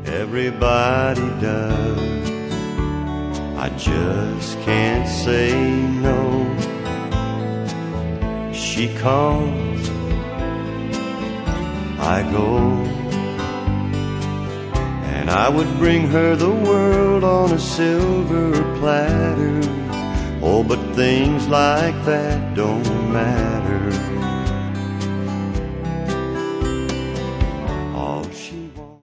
Everybody does. I just can't say no. She comes, I go, and I would bring her the world on a silver platter. Oh, but things like that don't matter.